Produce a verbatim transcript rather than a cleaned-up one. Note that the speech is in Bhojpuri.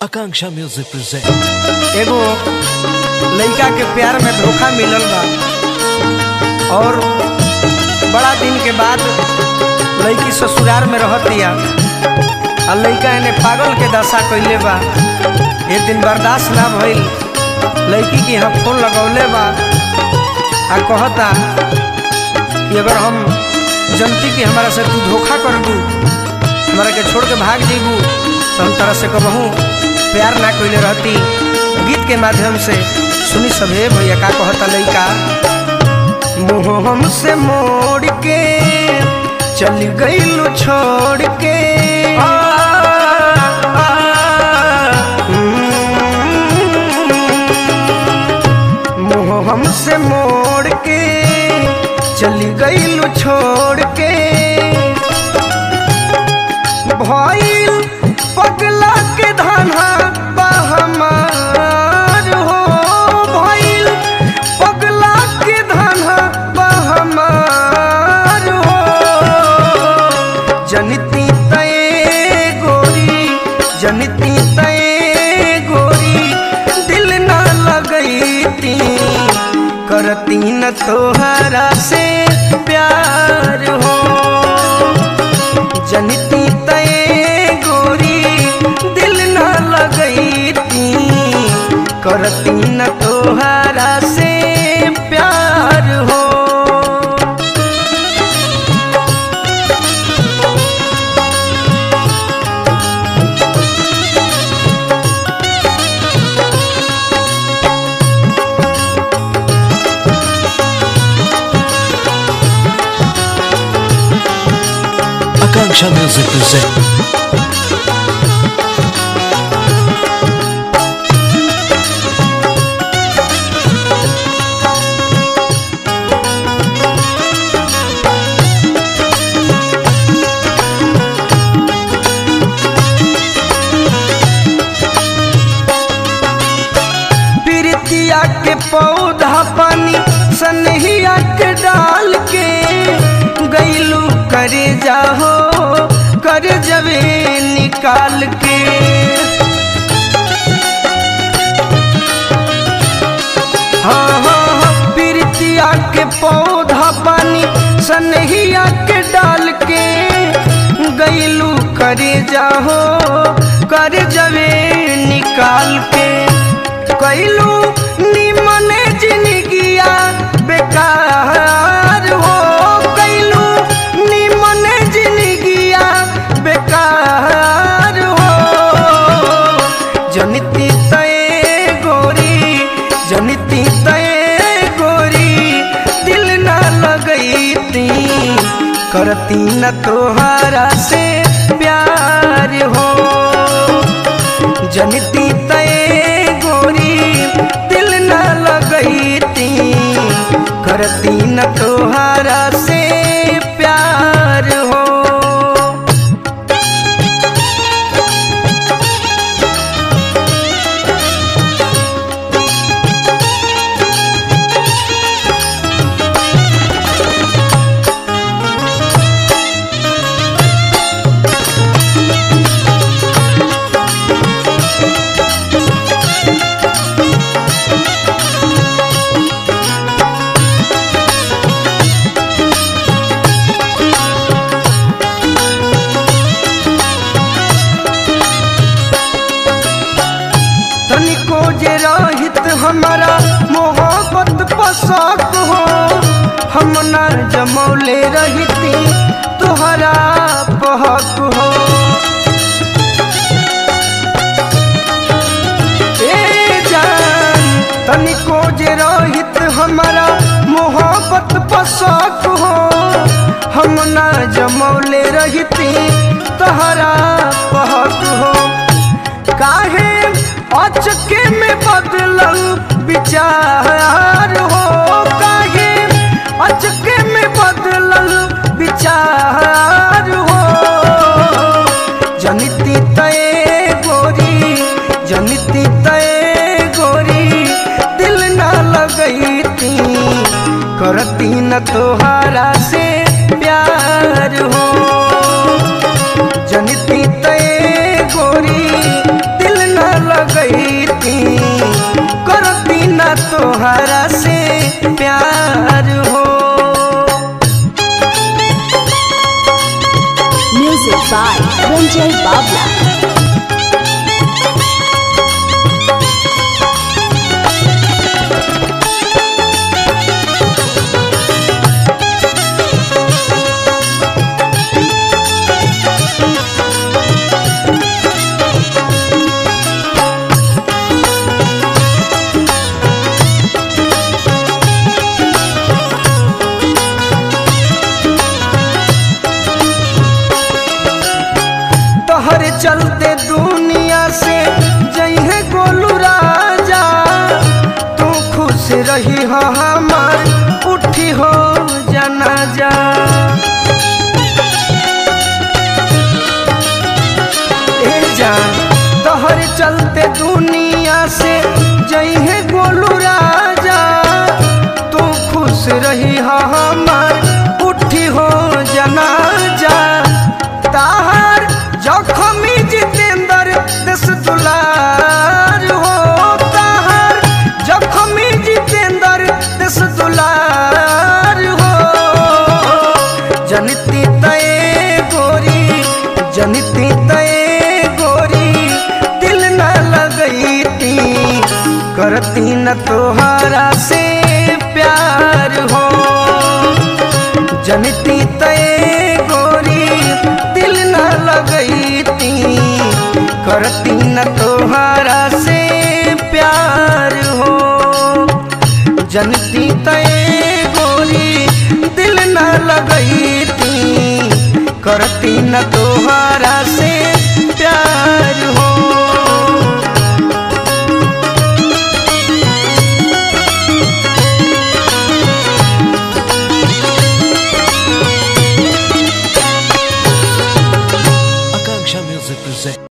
आकांक्षा म्यूजिक प्रेजेंट। एगो लड़का के प्यार में धोखा मिलल बा और बड़ा दिन के बाद लड़की ससुराल में रहतिया और लड़का इन्हें पागल के दशा कैले बा। एक दिन बर्दाश्त ना भइल, लड़की के यहाँ फोन लगौले बा आ कहता कि अगर हम जनती कि हमारा से तू धोखा कर दू, हमारा के छोड़ के भाग जेबू तो हम तरह से कहूँ प्यार ना कोई रहती। गीत के माध्यम से सुनी सभे भैया का कहता लइका। मुँह हमसे मोड़ के चल गईलू छोड़ के, मुँह हमसे मोड़ के चल गईलू छोड़ के, भइल पगला के धाना बहमार हो, भइल पगला के धाना बहमार हो। जनती तय गोरी, जनती तय गोरी, दिल ना लगैती, करती न तोहरा से प्यार हो। जनती तय गोरी, दिल ना लगैती, करती न तोहरा से प्यार हो। Akanksha music present. प्रीतिया के पौधा पानी सनहिया के डाल के गईलू करे जाहो कर जवे निकाल के। हाँ हाँ प्रीतिया के पौधा पानी सनहिया के डाल के गईलू करे जाहो कर जवे निकाल के। कैलू निमन जिंदगिया बेकार हो, कैलू निमन जिंदगिया बेकार हो। जनती तय गोरी, जनती तय गोरी, दिल ना लगैती, करती न तोहरा से प्यार हो। जनती तय गोरी, दिल न लगैती, करती न तोहरा से प्यार हो। तनिको जे रहित हमारा मोहब्बत पसक हो, हम ना जमौले रहती तोहरा पहक हो। ए जान तनिको जे रहित हमारा मोहब्बत पसक हो, हम ना जमौले रहती तोहरा पहक हो। काहे अचके में बदलल विचार हो, काहे अचके में बदलल विचार हो। जनती तय गोरी, जनती तय गोरी, दिल ना लगैती, करती न तोहरा से प्यार हो। जनती तय गोरी, दिल ना लगैती करती न तोहरा से प्यार हो। Music by Ranjay Babla. तोहरे चलते दुनिया से जइहे गोलू राजा, तू खुश रही हो हमार उठी हो जनाजा। ए जान तोहरे चलते दुनिया से जइहे गोलू राजा, तू खुश रही हो हमार उठी हो जनाजा। ताहर जखमी जितेंद्र देश दुलार हो, ताहर जखमी जितेंद्र देश दुलार हो। जनती तय गोरी जनती तय गोरी दिल न लगैती करती न तोहरा से प्यार हो। जनती तय गोरी दिल न लगैती करती न तोहरा से प्यार हो। जनती तय गोरी दिल न लगैती करती न तोहरा से प्यार हो। Akanksha Music present.